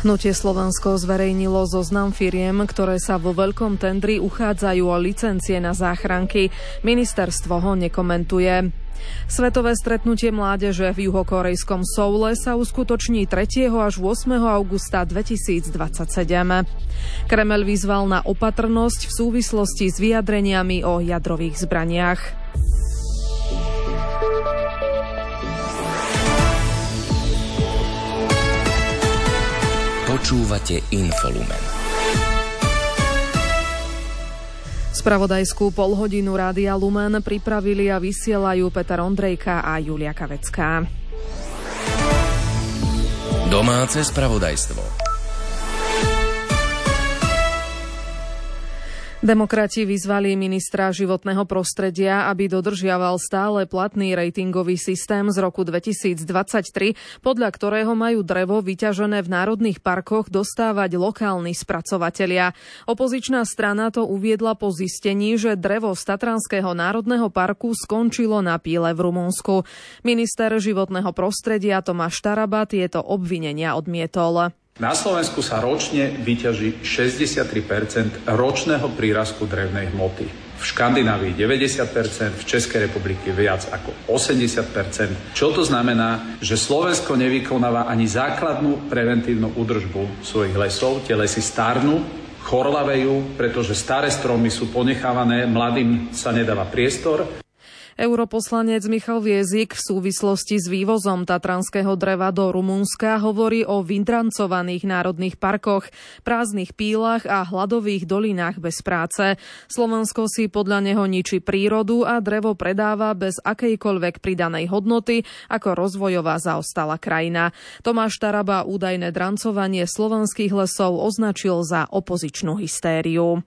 Hnutie Slovensko zverejnilo zoznam firiem, ktoré sa vo veľkom tendri uchádzajú o licencie na záchranky. Ministerstvo ho nekomentuje. Svetové stretnutie mládeže v juhokorejskom Soule sa uskutoční 3. až 8. augusta 2027. Kremeľ vyzval na opatrnosť v súvislosti s vyjadreniami o jadrových zbraniach. Počúvate Infolumen. Spravodajskú polhodinu Rádia Lumen pripravili a vysielajú Peter Ondrejka a Julia Kavecká. Domáce spravodajstvo. Demokrati vyzvali ministra životného prostredia, aby dodržiaval stále platný ratingový systém z roku 2023, podľa ktorého majú drevo vyťažené v národných parkoch dostávať lokálni spracovatelia. Opozičná strana to uviedla po zistení, že drevo z Tatranského národného parku skončilo na píle v Rumunsku. Minister životného prostredia Tomáš Taraba tieto obvinenia odmietol. Na Slovensku sa ročne vyťaží 63% ročného prírastku drevnej hmoty. V Škandinávii 90%, v Českej republike viac ako 80%. Čo to znamená? Že Slovensko nevykonáva ani základnú preventívnu údržbu svojich lesov. Tie lesy starnú, chorlavejú, pretože staré stromy sú ponechávané, mladým sa nedáva priestor. Europoslanec Michal Viezik v súvislosti s vývozom tatranského dreva do Rumunska hovorí o vydrancovaných národných parkoch, prázdnych pílach a hladových dolinách bez práce. Slovensko si podľa neho ničí prírodu a drevo predáva bez akejkoľvek pridanej hodnoty ako rozvojová zaostalá krajina. Tomáš Taraba údajné drancovanie slovenských lesov označil za opozičnú hystériu.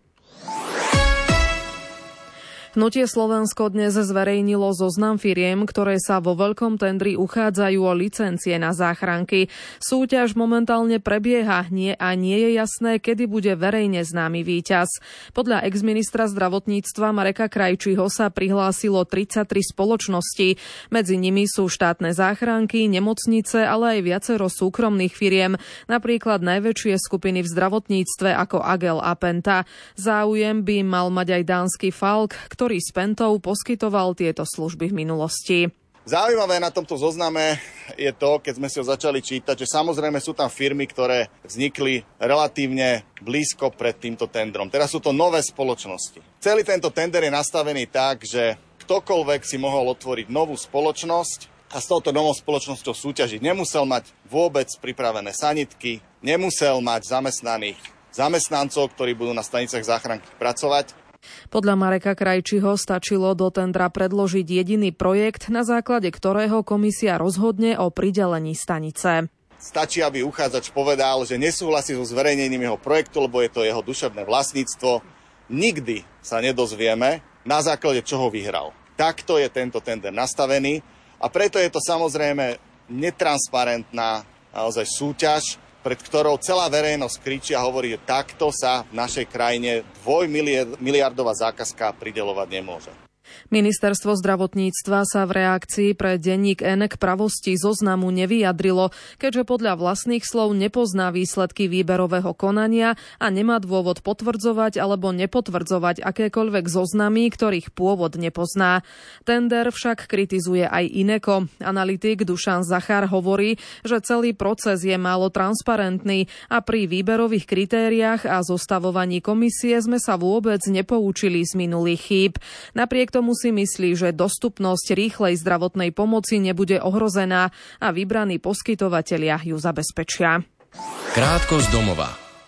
Hnutie Slovensko dnes zverejnilo zoznam firiem, ktoré sa vo veľkom tendri uchádzajú o licencie na záchranky. Súťaž momentálne prebieha a nie je jasné, kedy bude verejne známy víťaz. Podľa exministra zdravotníctva Mareka Krajčího sa prihlásilo 33 spoločností. Medzi nimi sú štátne záchranky, nemocnice, ale aj viacero súkromných firiem, napríklad najväčšie skupiny v zdravotníctve ako Agel a Penta. Záujem by mal mať aj dánsky Falk, ktorý s Pentou poskytoval tieto služby v minulosti. Zaujímavé na tomto zozname je to, keď sme si ho začali čítať, že samozrejme sú tam firmy, ktoré vznikli relatívne blízko pred týmto tendrom. Teraz sú to nové spoločnosti. Celý tento tender je nastavený tak, že ktokoľvek si mohol otvoriť novú spoločnosť a s touto novou spoločnosťou súťažiť. Nemusel mať vôbec pripravené sanitky, nemusel mať zamestnaných zamestnancov, ktorí budú na stanicách záchranky pracovať. Podľa Mareka Krajčího stačilo do tendra predložiť jediný projekt, na základe ktorého komisia rozhodne o pridelení stanice. Stačí, aby uchádzač povedal, že nesúhlasí so zverejnením jeho projektu, lebo je to jeho duševné vlastníctvo. Nikdy sa nedozvieme, na základe čoho vyhral. Takto je tento tender nastavený a preto je to samozrejme netransparentná naozaj súťaž, pred ktorou celá verejnosť kričí a hovorí, že takto sa v našej krajine 2-miliardová zákazka prideľovať nemôže. Ministerstvo zdravotníctva sa v reakcii pre denník N k pravosti zoznamu nevyjadrilo, keďže podľa vlastných slov nepozná výsledky výberového konania a nemá dôvod potvrdzovať alebo nepotvrdzovať akékoľvek zoznamy, ktorých pôvod nepozná. Tender však kritizuje aj Ineko. Analytik Dušan Zachar hovorí, že celý proces je málo transparentný a pri výberových kritériách a zostavovaní komisie sme sa vôbec nepoučili z minulých chýb. Napriek tomu si myslí, že dostupnosť rýchlej zdravotnej pomoci nebude ohrozená a vybraní poskytovatelia ju zabezpečia. Krátko z domova.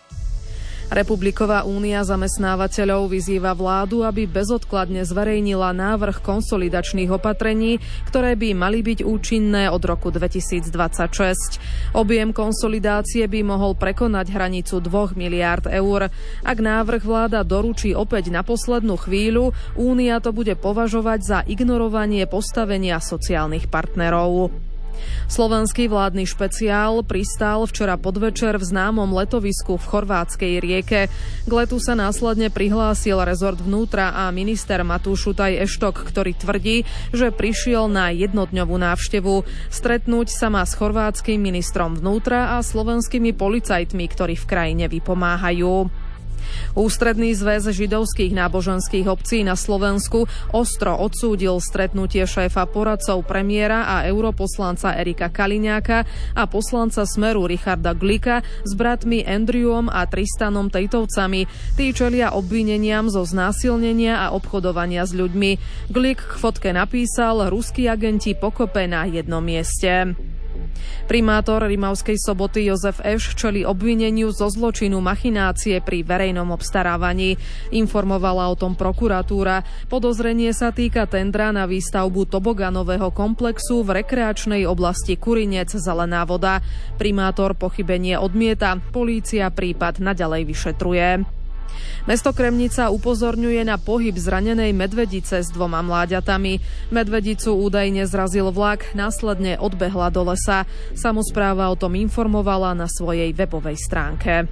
Republiková únia zamestnávateľov vyzýva vládu, aby bezodkladne zverejnila návrh konsolidačných opatrení, ktoré by mali byť účinné od roku 2026. Objem konsolidácie by mohol prekonať hranicu 2 miliárd eur. Ak návrh vláda doručí opäť na poslednú chvíľu, únia to bude považovať za ignorovanie postavenia sociálnych partnerov. Slovenský vládny špeciál pristál včera podvečer v známom letovisku v chorvátskej Rieke. K letu sa následne prihlásil rezort vnútra a minister Matúš Šutaj Eštok, ktorý tvrdí, že prišiel na jednodňovú návštevu. Stretnúť sa má s chorvátskym ministrom vnútra a slovenskými policajtmi, ktorí v krajine vypomáhajú. Ústredný zväz židovských náboženských obcí na Slovensku ostro odsúdil stretnutie šéfa poradcov premiéra a europoslanca Erika Kaliňáka a poslanca Smeru Richarda Glika s bratmi Andrewom a Tristanom Tejtovcami. Tí čelia obvineniam zo znásilnenia a obchodovania s ľuďmi. Glik k fotke napísal: ruskí agenti pokope na jednom mieste. Primátor Rimavskej Soboty Jozef Eš čelí obvineniu zo zločinu machinácie pri verejnom obstarávaní. Informovala o tom prokuratúra. Podozrenie sa týka tendra na výstavbu toboganového komplexu v rekreačnej oblasti Kurinec Zelená voda. Primátor pochybenie odmieta. Polícia prípad naďalej vyšetruje. Mesto Kremnica upozorňuje na pohyb zranenej medvedice s 2 mláďatami. Medvedicu údajne zrazil vlak, následne odbehla do lesa. Samospráva o tom informovala na svojej webovej stránke.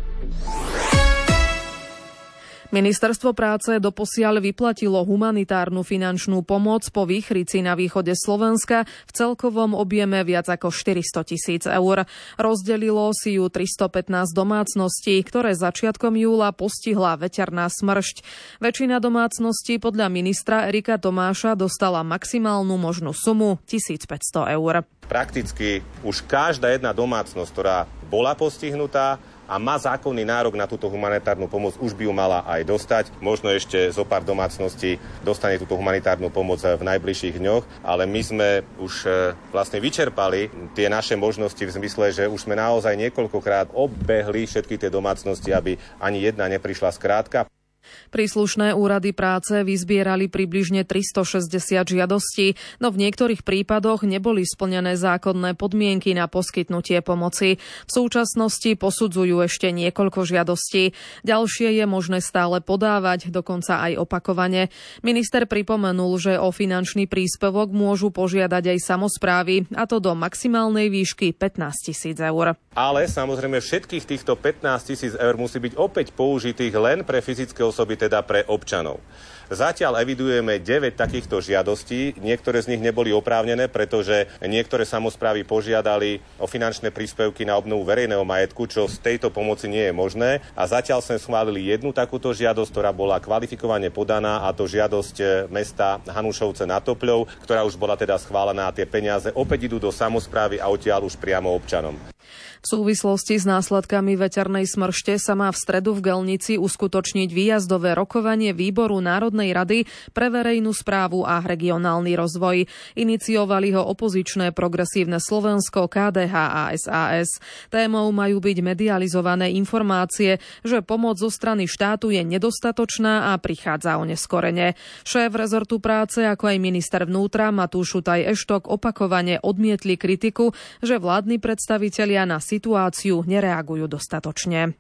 Ministerstvo práce doposiaľ vyplatilo humanitárnu finančnú pomoc po výchrici na východe Slovenska v celkovom objeme viac ako 400 000 eur. Rozdelilo si ju 315 domácností, ktoré začiatkom júla postihla veterná smršť. Väčšina domácností podľa ministra Erika Tomáša dostala maximálnu možnú sumu 1500 eur. Prakticky už každá jedna domácnosť, ktorá bola postihnutá a má zákonný nárok na túto humanitárnu pomoc, už by ju mala aj dostať. Možno ešte zo pár domácností dostane túto humanitárnu pomoc v najbližších dňoch, ale my sme už vlastne vyčerpali tie naše možnosti v zmysle, že už sme naozaj niekoľkokrát obehli všetky tie domácnosti, aby ani jedna neprišla skrátka. Príslušné úrady práce vyzbierali približne 360 žiadostí, no v niektorých prípadoch neboli splnené zákonné podmienky na poskytnutie pomoci. V súčasnosti posudzujú ešte niekoľko žiadostí. Ďalšie je možné stále podávať, dokonca aj opakovane. Minister pripomenul, že o finančný príspevok môžu požiadať aj samosprávy, a to do maximálnej výšky 15 000 eur. Ale samozrejme všetkých týchto 15 000 eur musí byť opäť použitých len pre fyzické osoby, teda pre občanov. Zatiaľ evidujeme 9 takýchto žiadostí. Niektoré z nich neboli oprávnené, pretože niektoré samosprávy požiadali o finančné príspevky na obnovu verejného majetku, čo z tejto pomoci nie je možné. A zatiaľ sme schválili jednu takúto žiadosť, ktorá bola kvalifikovane podaná, a to žiadosť mesta Hanušovce nad Topľou, ktorá už bola teda schválená, a tie peniaze opäť idú do samosprávy a odtiaľ už priamo občanom. V súvislosti s následkami veternej smršte sa má v stredu v Gelnici uskutočniť výjazdové rokovanie Výboru Národnej rady pre verejnú správu a regionálny rozvoj. Iniciovali ho opozičné Progresívne Slovensko, KDH a SAS. Témou majú byť medializované informácie, že pomoc zo strany štátu je nedostatočná a prichádza oneskorene. Šéf rezortu práce, ako aj minister vnútra Matúš Šutaj Eštok opakovane odmietli kritiku, že vládni predstavitelia na situáciu nereagujú dostatočne.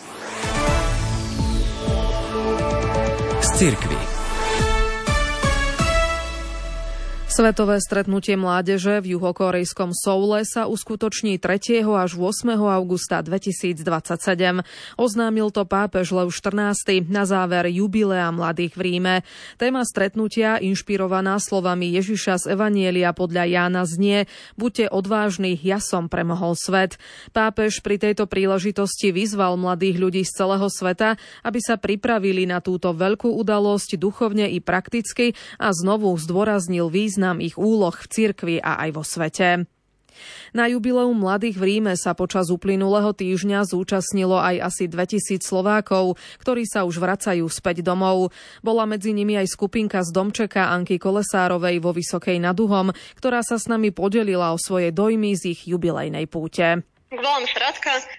Z cirkvi. Svetové stretnutie mládeže v juhokorejskom Soule sa uskutoční 3. až 8. augusta 2027. Oznámil to pápež Lev XIV na záver jubilea mladých v Ríme. Téma stretnutia, inšpirovaná slovami Ježiša z Evanielia podľa Jána, znie: buďte odvážni, ja som premohol svet. Pápež pri tejto príležitosti vyzval mladých ľudí z celého sveta, aby sa pripravili na túto veľkú udalosť duchovne i prakticky, a znovu zdôraznil význam ich úloh v cirkvi a aj vo svete. Na jubileum mladých v Ríme sa počas uplynulého týždňa zúčastnilo aj asi 2000 Slovákov, ktorí sa už vracajú späť domov. Bola medzi nimi aj skupinka z Domčeka Anky Kolesárovej vo Vysokej nad Uhom, ktorá sa s nami podelila o svoje dojmy z ich jubilejnej púte. Volám sa Radka,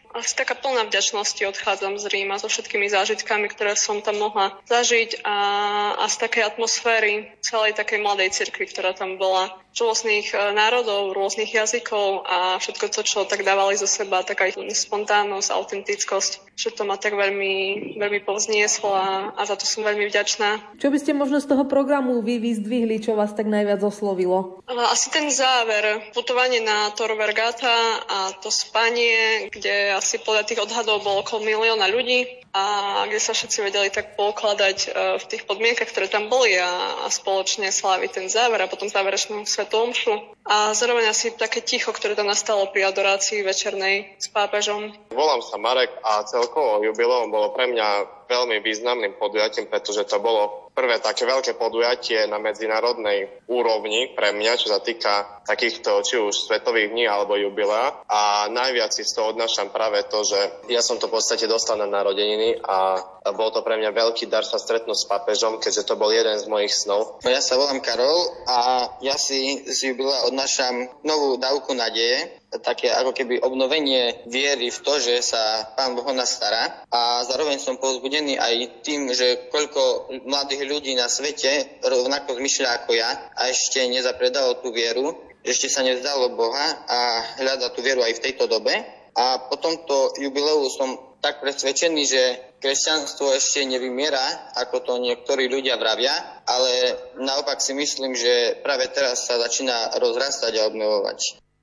asi taká plná vďačnosti odchádzam z Ríma so všetkými zážitkami, ktoré som tam mohla zažiť a z takej atmosféry celej takej mladej cirkvi, ktorá tam bola. Rôznych národov, rôznych jazykov a všetko to, čo tak dávali zo seba, taká spontánnosť, autentickosť, že to ma tak veľmi, veľmi povznieslo a za to som veľmi vďačná. Čo by ste možno z toho programu vy vyzdvihli, čo vás tak najviac oslovilo? Asi ten záver, putovanie na Tor Vergata a to spanie, kde asi podľa tých odhadov bolo okolo 1 000 000 ľudí a kde sa všetci vedeli tak pokladať v tých podmienkach, ktoré tam boli a spoločne sláviť ten záver a potom záverečnú svätú omšu. A zároveň asi také ticho, ktoré tam nastalo pri adorácii večernej s pápežom. Volám sa Marek a celkovo jubileum bolo pre mňa veľmi významným podujatím, pretože to bolo prvé také veľké podujatie na medzinárodnej úrovni pre mňa, čo sa týka takýchto či už svetových dní alebo jubilea. A najviac si z toho odnášam práve to, že ja som to v podstate dostal na narodeniny a bol to pre mňa veľký dar sa stretnúť s pápežom, keďže to bol jeden z mojich snov. Ja sa volám Karol a ja si z jubilea odnášam novú dávku nádeje, také ako keby obnovenie viery v to, že sa Pán Boh o nás stará. A zároveň som povzbudený aj tým, že koľko mladých ľudí na svete rovnako zmýšľa ako ja a ešte nezapredalo tú vieru, že ešte sa nevzdalo Boha a hľada tú vieru aj v tejto dobe. A po tomto jubileu som tak presvedčený, že kresťanstvo ešte nevymiera, ako to niektorí ľudia vravia, ale naopak si myslím, že práve teraz sa začína rozrastať a obnovovať.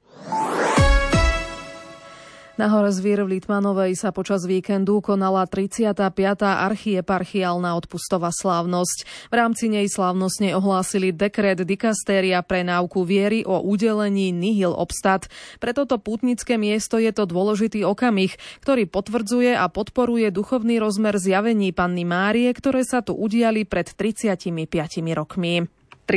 Na Horezvír v Litmanovej sa počas víkendu konala 35. archieparchiálna odpustová slávnosť. V rámci nej slávnostne ohlásili dekret dikastéria pre náuku viery o udelení nihil obstat. Pre toto pútnické miesto je to dôležitý okamih, ktorý potvrdzuje a podporuje duchovný rozmer zjavení Panny Márie, ktoré sa tu udiali pred 35 rokmi.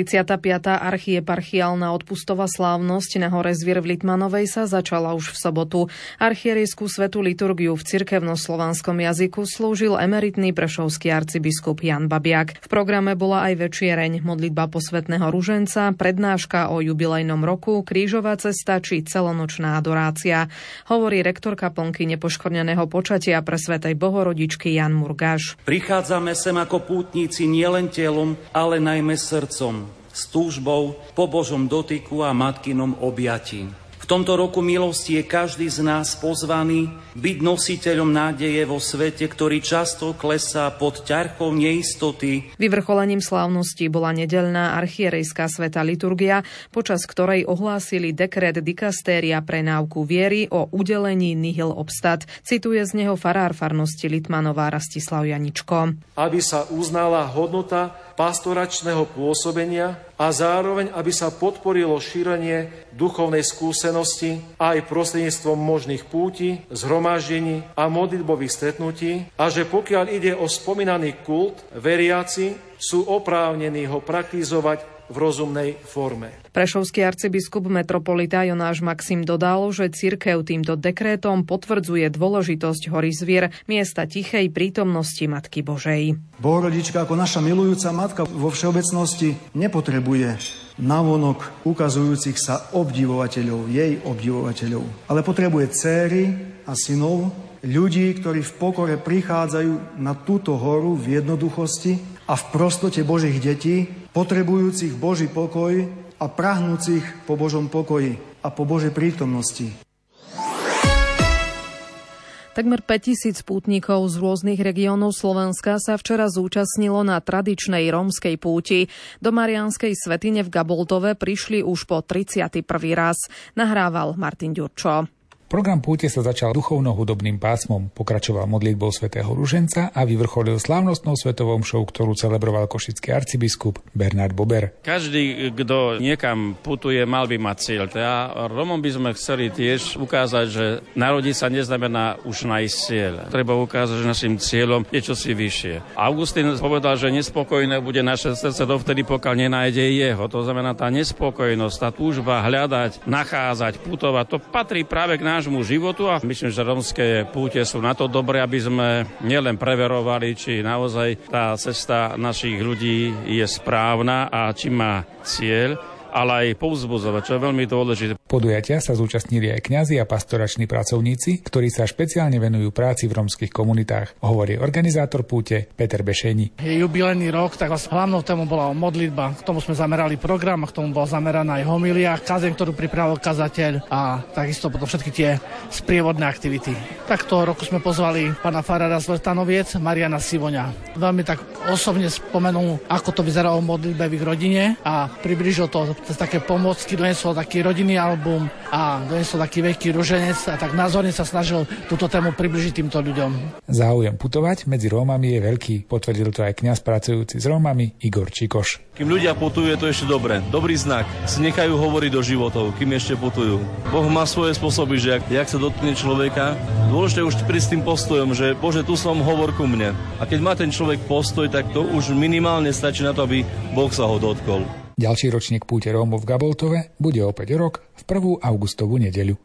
35. archieparchiálna odpustová slávnosť na Horezvír v Litmanovej sa začala už v sobotu. Archierejskú svätú liturgiu v cirkevnoslovanskom jazyku slúžil emeritný prešovský arcibiskup Jan Babiak. V programe bola aj večiereň, modlitba posvätného ruženca, prednáška o jubilejnom roku, krížová cesta či celonočná adorácia. Hovorí rektor kaplnky Nepoškvrneného počatia pre svätej Bohorodičky Jan Murgáš. Prichádzame sem ako pútnici nielen telom, ale najmä srdcom, s túžbou po Božom dotyku a matkinom objatí. V tomto roku milosti je každý z nás pozvaný byť nositeľom nádeje vo svete, ktorý často klesá pod ťarchou neistoty. Vyvrcholením slávnosti bola nedeľná archierejská svätá liturgia, počas ktorej ohlásili dekret dikastéria pre náuku viery o udelení nihil obstat. Cituje z neho farár farnosti Litmanová Rastislav Janičko. Aby sa uznala hodnota pastoračného pôsobenia a zároveň, aby sa podporilo šírenie duchovnej skúsenosti aj prostredníctvom možných púti, zhromaždení a modlitbových stretnutí a že pokiaľ ide o spomínaný kult, veriaci sú oprávnení ho praktizovať v rozumnej forme. Prešovský arcibiskup metropolita Jonáš Maxim dodal, že cirkev týmto dekrétom potvrdzuje dôležitosť Horezvír, miesta tichej prítomnosti Matky Božej. Bohorodička ako naša milujúca matka vo všeobecnosti nepotrebuje navonok ukazujúcich sa obdivovateľov, jej obdivovateľov, ale potrebuje dcéry a synov, ľudí, ktorí v pokore prichádzajú na túto horu v jednoduchosti a v prostote Božích detí, potrebujúcich Boží pokoj a prahnúcich po Božom pokoji a po Božej prítomnosti. Takmer 5000 pútnikov z rôznych regiónov Slovenska sa včera zúčastnilo na tradičnej rómskej púti. Do Mariánskej svätyne v Gaboltove prišli už po 31. raz. Nahrával Martin Ďurčo. Program púte sa začal duchovno-hudobným pásmom, pokračoval modlitbou svätého ruženca a vyvrcholil slávnostnou svetovou omšou, ktorú celebroval košický arcibiskup Bernard Bober. Každý, kto niekam putuje, mal by mať cieľ. A Rómom by sme chceli tiež ukázať, že narodiť sa neznamená už nájsť cieľ. Treba ukázať, že našim cieľom je čosi vyššie. Augustín povedal, že nespokojné bude naše srdce dovtedy, pokiaľ nenájde jeho. To znamená, tá nespokojnosť, tá túžba hľadať, nachádzať, putovať, to patrí práve k nášmu životu a myslím, že rómske púte sú na to dobré, aby sme nielen preverovali, či naozaj tá cesta našich ľudí je správna a či má cieľ, ale aj povzbudzovať, čo je veľmi dôležité. Podujatia sa zúčastnili aj kňazi a pastorační pracovníci, ktorí sa špeciálne venujú práci v rómskych komunitách, hovorí organizátor púte Peter Bešeni. Je jubilejný rok, tak hlavnou témou bola modlitba. K tomu sme zamerali program a k tomu bola zameraná aj homilia, kazeň, ktorú pripravil kazateľ a takisto potom všetky tie sprievodné aktivity. Takto roku sme pozvali pána farára z Vrtanoviec, Mariana Sivoňa. Veľmi tak osobne spomenul, ako to vyzeralo v modlitbe v ich rodine a priblížil to cez také pomôcky, doniesol taký rodinný album a doniesol taký veľký ruženec a tak názorne sa snažil túto tému približiť týmto ľuďom. Záujem putovať medzi Rómami je veľký, potvrdil to aj kňaz pracujúci s Rómami Igor Čikoš. Kým ľudia putujú, je to ešte dobre. Dobrý znak. Si nechajú hovoriť do životov, kým ešte putujú. Boh má svoje spôsoby, že jak sa dotkne človeka, dôležité už prísť s tým postojom, že Bože, tu som, hovor ku mne. A keď má ten človek postoj, tak to už minimálne stačí na to, aby Boh sa ho dotkol. Ďalší ročník púte Rómov v Gaboltove bude opäť rok v 1. augustovú nedeľu.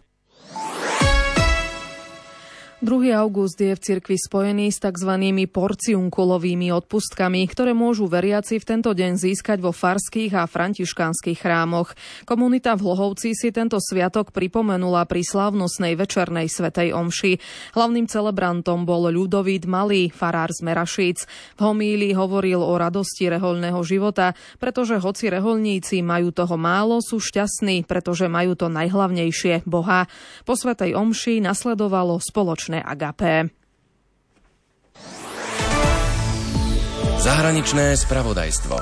2. august je v cirkvi spojený s tzv. Porciunkulovými odpustkami, ktoré môžu veriaci v tento deň získať vo farských a františkánskych chrámoch. Komunita v Hlohovci si tento sviatok pripomenula pri slávnostnej večernej svätej omši. Hlavným celebrantom bol Ľudovít Malý, farár z Merašíc. V homílii hovoril o radosti rehoľného života, pretože hoci rehoľníci majú toho málo, sú šťastní, pretože majú to najhlavnejšie, Boha. Po svätej omši nasledovalo spoločné agapé. Zahraničné spravodajstvo.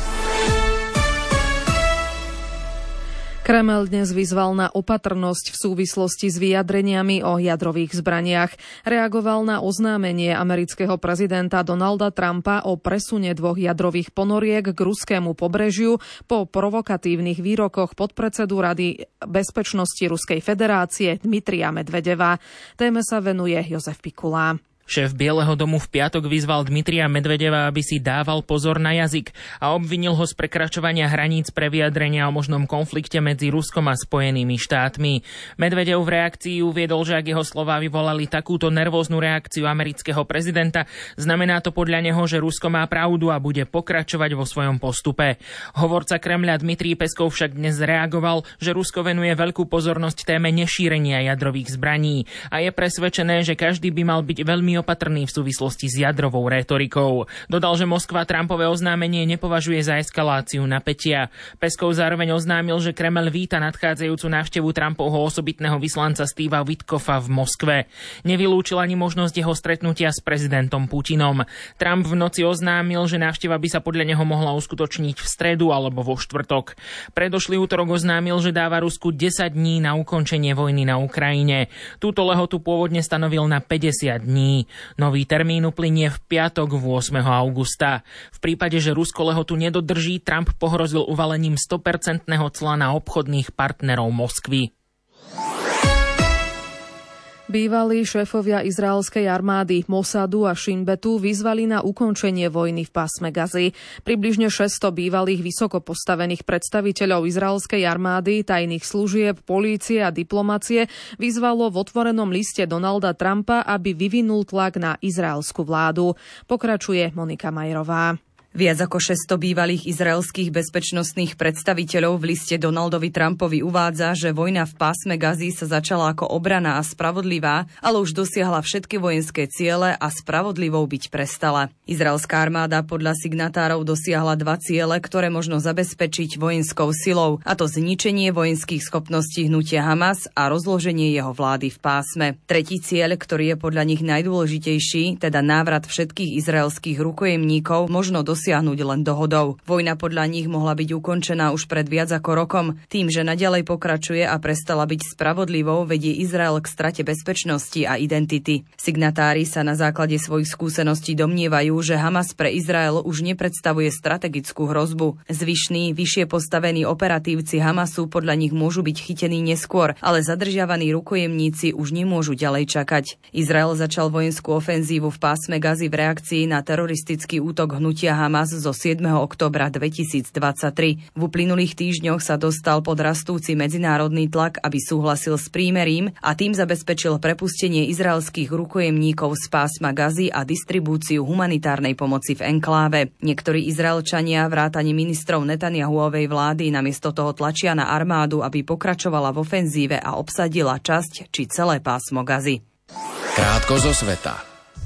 Kreml dnes vyzval na opatrnosť v súvislosti s vyjadreniami o jadrových zbraniach. Reagoval na oznámenie amerického prezidenta Donalda Trumpa o presune 2 jadrových ponoriek k ruskému pobrežiu po provokatívnych výrokoch podpredsedu Rady bezpečnosti Ruskej federácie Dmitrija Medvedeva. Téme sa venuje Jozef Pikula. Šéf Bieleho domu v piatok vyzval Dmitrija Medvedeva, aby si dával pozor na jazyk a obvinil ho z prekračovania hraníc pre vyjadrenia o možnom konflikte medzi Ruskom a Spojenými štátmi. Medvedev v reakcii uviedol, že ak jeho slová vyvolali takúto nervóznu reakciu amerického prezidenta, znamená to podľa neho, že Rusko má pravdu a bude pokračovať vo svojom postupe. Hovorca Kremľa Dmitrij Peskov však dnes reagoval, že Rusko venuje veľkú pozornosť téme nešírenia jadrových zbraní a je presvedčené, že každý by mal byť veľmi opatrný v súvislosti s jadrovou rétorikou. Dodal, že Moskva Trumpové oznámenie nepovažuje za eskaláciu napätia. Peskov zároveň oznámil, že Kremľ víta nadchádzajúcu návštevu Trumpovho osobitného vyslanca Steva Witkoffa v Moskve. Nevylúčil ani možnosť jeho stretnutia s prezidentom Putinom. Trump v noci oznámil, že návšteva by sa podľa neho mohla uskutočniť v stredu alebo vo štvrtok. Predošlý útorok oznámil, že dáva Rusku 10 dní na ukončenie vojny na Ukrajine. Túto lehotu pôvodne stanovil na 50 dní. Nový termín uplynie v piatok 8. augusta. V prípade, že Rusko lehotu nedodrží, Trump pohrozil uvalením 100% cla na obchodných partnerov Moskvy. Bývalí šéfovia izraelskej armády Mossadu a Shin Betu vyzvali na ukončenie vojny v pásme Gazy. Približne 600 bývalých vysoko postavených predstaviteľov izraelskej armády, tajných služieb, polície a diplomacie vyzvalo v otvorenom liste Donalda Trumpa, aby vyvinul tlak na izraelskú vládu. Pokračuje Monika Majerová. Viac ako 600 bývalých izraelských bezpečnostných predstaviteľov v liste Donaldovi Trumpovi uvádza, že vojna v pásme Gazy sa začala ako obrana a spravodlivá, ale už dosiahla všetky vojenské ciele a spravodlivou byť prestala. Izraelská armáda podľa signatárov dosiahla 2 ciele, ktoré možno zabezpečiť vojenskou silou, a to zničenie vojenských schopností hnutia Hamas a rozloženie jeho vlády v pásme. Tretí cieľ, ktorý je podľa nich najdôležitejší, teda návrat všetkých izraelských rukojemníkov, možno dosiahnuť len dohodou. Vojna podľa nich mohla byť ukončená už pred viac ako rokom. Tým, že naďalej pokračuje a prestala byť spravodlivou, vedie Izrael k strate bezpečnosti a identity. Signatári sa na základe svojich skúseností domnievajú, že Hamas pre Izrael už nepredstavuje strategickú hrozbu. Zvyšní, vyššie postavení operatívci Hamasu podľa nich môžu byť chytení neskôr, ale zadržiavaní rukojemníci už nemôžu ďalej čakať. Izrael začal vojenskú ofenzívu v pásme Gazy v reakcii na teroristický útok hnutia Hamas zo 7. októbra 2023. V uplynulých týždňoch sa dostal pod rastúci medzinárodný tlak, aby súhlasil s prímerím a tým zabezpečil prepustenie izraelských rukojemníkov z pásma Gazy a distribúciu humanitárnej pomoci v enkláve. Niektorí Izraelčania vrátane ministrov Netanjahuovej vlády namiesto toho tlačia na armádu, aby pokračovala v ofenzíve a obsadila časť či celé pásmo Gazy. Krátko zo sveta.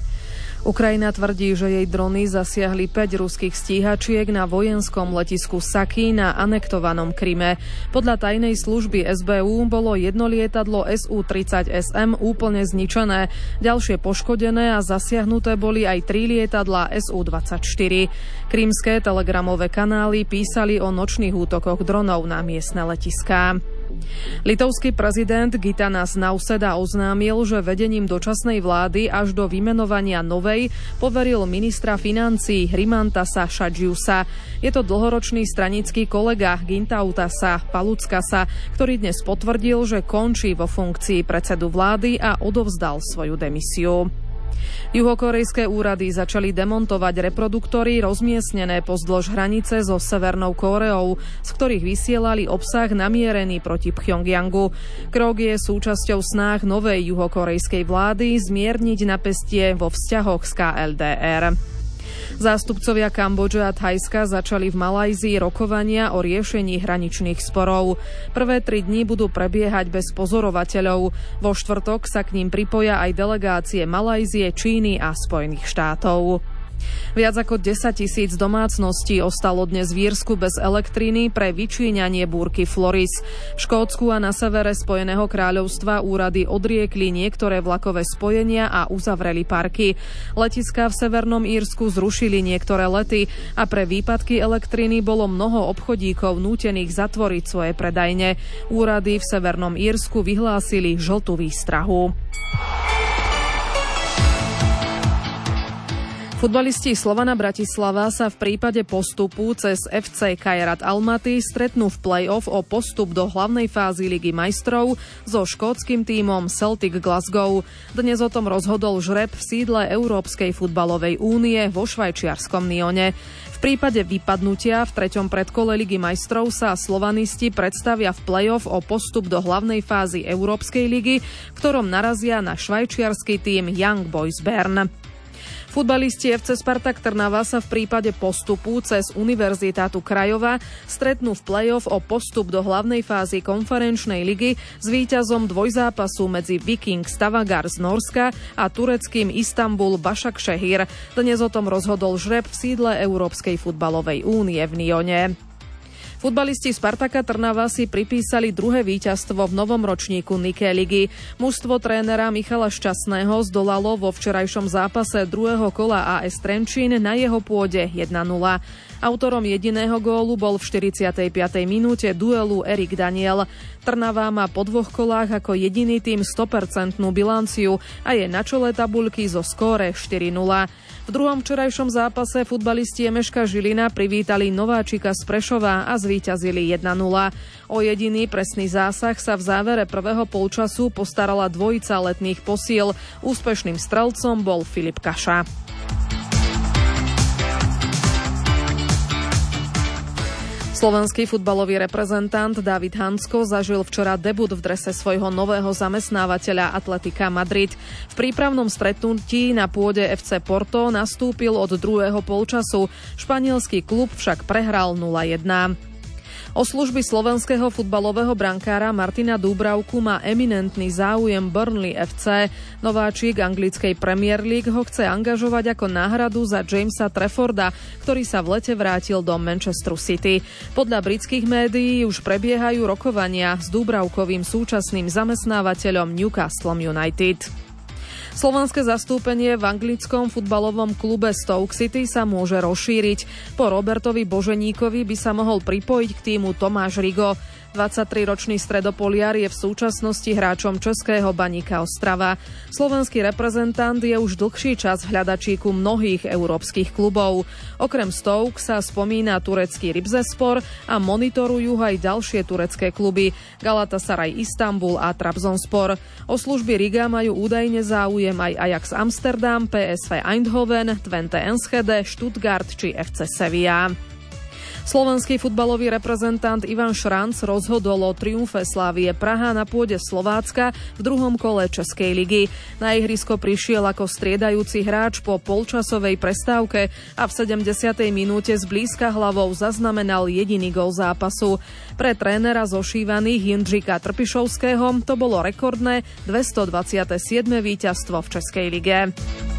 Ukrajina tvrdí, že jej drony zasiahli 5 ruských stíhačiek na vojenskom letisku Saki na anektovanom Kryme. Podľa tajnej služby SBU bolo jedno lietadlo Su-30SM úplne zničené, ďalšie poškodené a zasiahnuté boli aj 3 lietadlá Su-24. Krymské telegramové kanály písali o nočných útokoch dronov na miestne letiská. Litovský prezident Gitanas Nauseda oznámil, že vedením dočasnej vlády až do vymenovania novej poveril ministra financií Rimantasa Šadžiusa. Je to dlhoročný stranický kolega Gintautasa Paluckasa, ktorý dnes potvrdil, že končí vo funkcii predsedu vlády a odovzdal svoju demisiu. Juhokorejské úrady začali demontovať reproduktory rozmiestnené pozdĺž hranice so Severnou Kóreou, z ktorých vysielali obsah namierený proti Pchjongjangu. Krok je súčasťou snách novej juhokorejskej vlády zmierniť napätie vo vzťahoch s KLDR. Zástupcovia Kambodže a Thajska začali v Malajzii rokovania o riešení hraničných sporov. Prvé 3 dni budú prebiehať bez pozorovateľov. Vo štvrtok sa k ním pripoja aj delegácie Malajzie, Číny a Spojených štátov. Viac ako 10 000 domácností ostalo dnes v Írsku bez elektriny pre vyčíňanie búrky Floris. V Škótsku a na severe Spojeného kráľovstva úrady odriekli niektoré vlakové spojenia a uzavreli parky. Letiská v Severnom Írsku zrušili niektoré lety a pre výpadky elektriny bolo mnoho obchodíkov nútených zatvoriť svoje predajne. Úrady v Severnom Írsku vyhlásili žltú výstrahu. Futbalisti Slovana Bratislava sa v prípade postupu cez FC Kairat Almaty stretnú v play-off o postup do hlavnej fázy Ligy majstrov so škótskym tímom Celtic Glasgow. Dnes o tom rozhodol žreb v sídle Európskej futbalovej únie vo švajčiarskom Nyone. V prípade vypadnutia v 3. predkole Ligy majstrov sa slovanisti predstavia v play-off o postup do hlavnej fázy Európskej ligy, v ktorom narazia na švajčiarsky tím Young Boys Bern. Futbalisti FC Spartak Trnava sa v prípade postupu cez Univerzitátu Krajova stretnú v play-off o postup do hlavnej fázy konferenčnej ligy s víťazom dvojzápasu medzi Viking Stavanger z Norska a tureckým Istanbul Başakşehir. Dnes o tom rozhodol žreb v sídle Európskej futbalovej únie v Nyone. Futbalisti Spartaka Trnava si pripísali druhé víťazstvo v novom ročníku Nike ligy. Mužstvo trénera Michala Šťastného zdolalo vo včerajšom zápase druhého kola AS Trenčín na jeho pôde 1-0. Autorom jediného gólu bol v 45. minúte duelu Erik Daniel. Trnava má po 2 kolách ako jediný tým 100% bilanciu a je na čele tabuľky zo skóre 4-0. V druhom včerajšom zápase futbalisti Emeška Žilina privítali nováčika z Prešova a zvíťazili 1-0. O jediný presný zásah sa v závere prvého polčasu postarala dvojica letných posíl. Úspešným strelcom bol Filip Kaša. Slovenský futbalový reprezentant David Hansko zažil včera debut v drese svojho nového zamestnávateľa Atletika Madrid. V prípravnom stretnutí na pôde FC Porto nastúpil od druhého polčasu. Španielský klub však prehral 0-1. O služby slovenského futbalového brankára Martina Dúbravku má eminentný záujem Burnley FC. Nováčik anglickej Premier League ho chce angažovať ako náhradu za Jamesa Trafforda, ktorý sa v lete vrátil do Manchesteru City. Podľa britských médií už prebiehajú rokovania s Dúbravkovým súčasným zamestnávateľom Newcastle United. Slovenské zastúpenie v anglickom futbalovom klube Stoke City sa môže rozšíriť. Po Robertovi Boženíkovi by sa mohol pripojiť k týmu Tomáš Rigo. 23-ročný stredopoliar je v súčasnosti hráčom českého Baníka Ostrava. Slovenský reprezentant je už dlhší čas v hľadačíku mnohých európskych klubov. Okrem Stoke sa spomína turecký Ribzespor a monitorujú aj ďalšie turecké kluby Galatasaray Istanbul a Trabzonspor. O služby Riga majú údajne záujem aj Ajax Amsterdam, PSV Eindhoven, Twente Enschede, Stuttgart či FC Sevilla. Slovenský futbalový reprezentant Ivan Šranc rozhodol o triumfe Slavie Praha na pôde Slovácka v druhom kole Českej ligy. Na ihrisko prišiel ako striedajúci hráč po polčasovej prestávke a v 70. minúte zblízka hlavou zaznamenal jediný gól zápasu. Pre trénera zošívaných Jindřika Trpišovského to bolo rekordné 227. víťazstvo v Českej lige.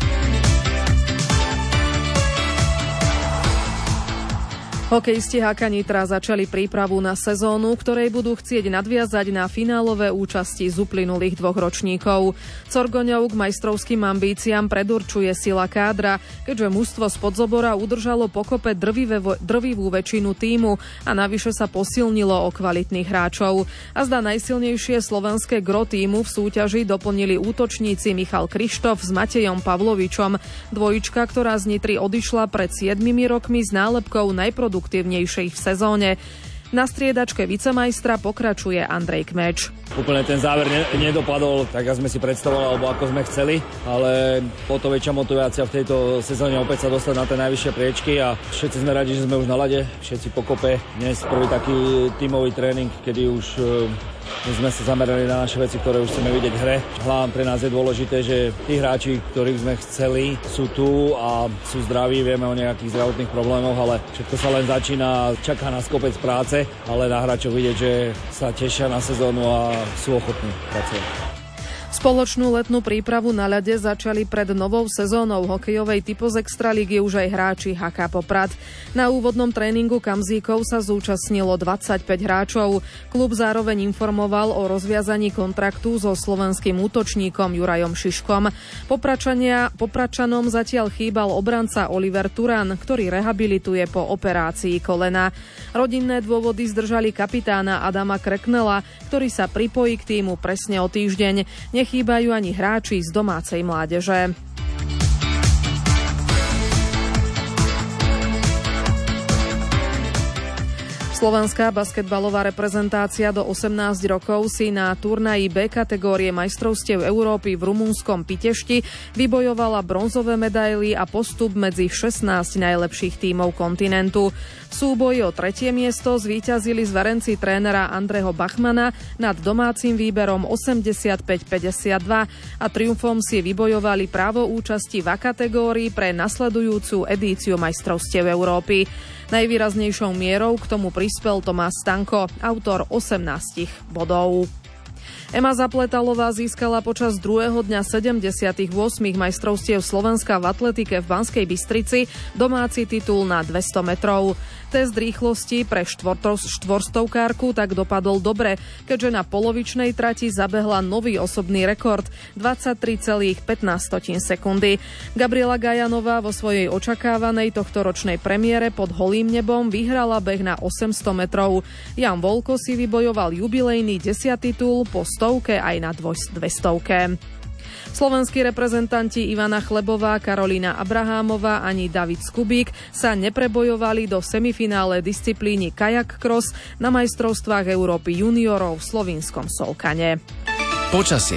Hokejisti HK Nitra začali prípravu na sezónu, ktorej budú chcieť nadviazať na finálové účasti z uplynulých 2 ročníkov. Corgoňov k majstrovským ambíciám predurčuje sila kádra, keďže mužstvo z Podzobora udržalo pokope drvivú väčšinu tímu a navyše sa posilnilo o kvalitných hráčov. A zdá najsilnejšie slovenské gro tímu v súťaži doplnili útočníci Michal Krištof s Matejom Pavlovičom. Dvojička, ktorá z Nitry odišla pred 7 rokmi s nálepkou najproduktívnejšej v sezóne. Na striedačke vicemajstra pokračuje Andrej Kmeč. Úplne ten záver nedopadol tak, ako sme si predstavovali, alebo ako sme chceli, ale po to väčšia motivácia v tejto sezóne opäť sa dostať na tie najvyššie priečky a všetci sme radi, že sme už na lade, všetci pokope. Dnes prvý taký tímový tréning, kedy už sme sa zamerali na naše veci, ktoré už chceme vidieť v hre. Hlavne pre nás je dôležité, že tí hráči, ktorých sme chceli, sú tu a sú zdraví, vieme o nejakých zdravotných problémoch, ale všetko sa len začína, čaká nás kopec práce, ale na hráčoch vidieť, že sa tešia na sezónu a sú ochotní pracovať. Spoločnú letnú prípravu na ľade začali pred novou sezónou hokejovej typu z Extraligy už aj hráči HK Poprad. Na úvodnom tréningu kamzíkov sa zúčastnilo 25 hráčov. Klub zároveň informoval o rozviazaní kontraktu so slovenským útočníkom Jurajom Šiškom. Popračanom zatiaľ chýbal obranca Oliver Turan, ktorý rehabilituje po operácii kolena. Rodinné dôvody zdržali kapitána Adama Kreknela, ktorý sa pripojí k týmu presne o týždeň. Nechýbajú ani hráči z domácej mládeže. Slovenská basketbalová reprezentácia do 18 rokov si na turnaji B kategórie majstrovstiev Európy v rumunskom Pitešti vybojovala bronzové medaily a postup medzi 16 najlepších tímov kontinentu. V súboji o 3. miesto zvíťazili zverenci trénera Andreho Bachmana nad domácim výberom 85-52 a triumfom si vybojovali právo účasti v A kategórii pre nasledujúcu edíciu majstrovstiev Európy. Najvýraznejšou mierou k tomu prispel Tomás Stanko, autor 18 bodov. Ema Zapletalová získala počas druhého dňa 78. majstrovstiev Slovenska v atletike v Banskej Bystrici domáci titul na 200 metrov. Test rýchlosti pre štvorstovkárku tak dopadol dobre, keďže na polovičnej trati zabehla nový osobný rekord 23,15 sekundy. Gabriela Gajanová vo svojej očakávanej tohtoročnej premiére pod holým nebom vyhrala beh na 800 metrov. Jan Volko si vybojoval jubilejný 10. titul po stovke aj na 200. Slovenskí reprezentanti Ivana Chlebová, Karolína Abrahámová ani David Skubík sa neprebojovali do semifinále disciplíny kajak cross na majstrovstvách Európy juniorov v slovinskom Solkane. Počasie.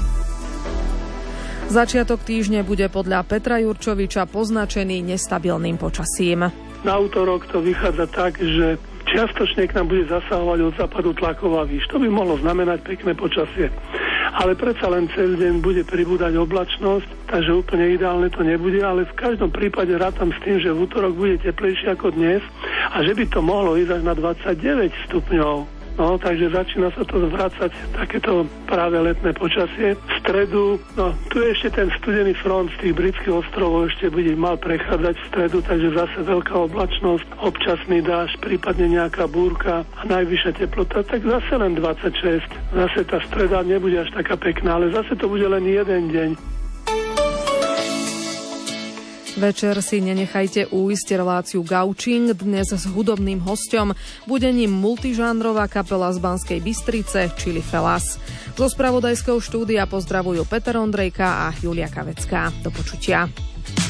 Začiatok týždňa bude podľa Petra Jurčoviča poznačený nestabilným počasím. Na útorok to vychádza tak, že čiastočne k nám bude zasahovať od západu tlaková výš. To by mohlo znamenať pekné počasie. Ale predsa len celý deň bude pribúdať oblačnosť, takže úplne ideálne to nebude, ale v každom prípade rátam s tým, že v útorok bude teplejšie ako dnes a že by to mohlo ísť až na 29 stupňov. No, takže začína sa to zvrácať takéto práve letné počasie. V stredu, no, tu je ešte ten studený front z tých britských ostrovov, ešte bude mal prechádzať v stredu, takže zase veľká oblačnosť, občasný dážď, prípadne nejaká búrka a najvyššia teplota, tak zase len 26. Zase tá streda nebude až taká pekná, ale zase to bude len jeden deň. Večer si nenechajte újsť reláciu Gaučing, dnes s hudobným hosťom. Bude ním multižánrová kapela z Banskej Bystrice, Chili Fellas. Zo spravodajského štúdia pozdravujú Peter Ondrejka a Julia Kavecká. Do počutia.